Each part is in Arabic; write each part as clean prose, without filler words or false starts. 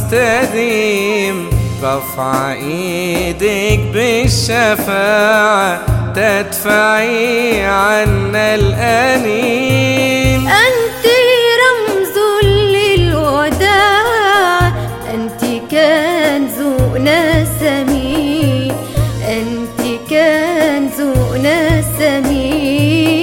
مستديم، رفع ايدك بالشفاعة تدفعي عنا الأنين. أنت رمز للوداع، أنت كنزنا الثمين، أنت كنزنا الثمين.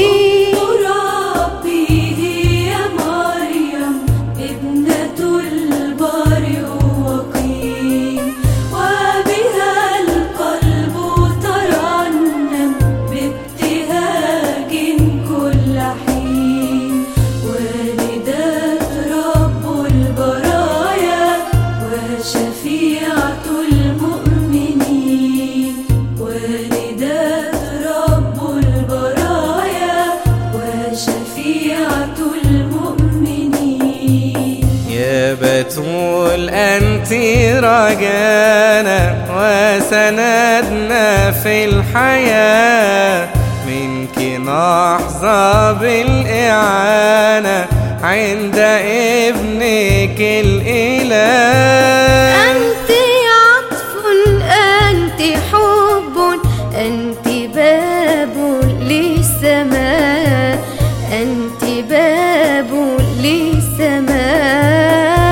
بتول أنت رجانا وسندنا في الحياة، منك نحظى بالإعانة عند ابنك الإله. أنت عطف، أنت حب، أنت باب للسماء، أنت باب للسماء.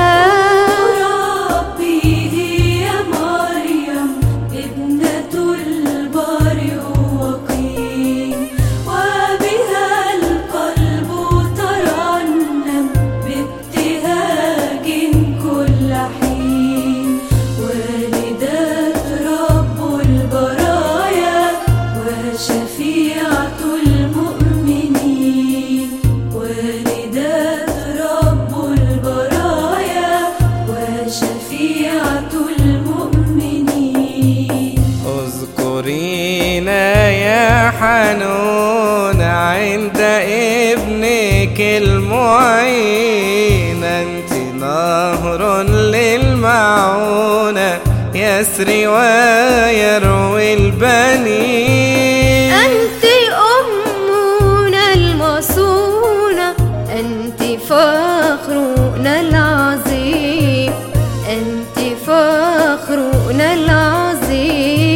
اذكرينا يا حنون عند ابنك المعين، أنت نهر للمعونة يسري ويروي البنين. أنت أمنا المصونة، أنت فخرنا العظيم، أنت فخرنا العظيم.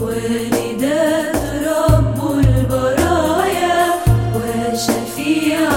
شفيعة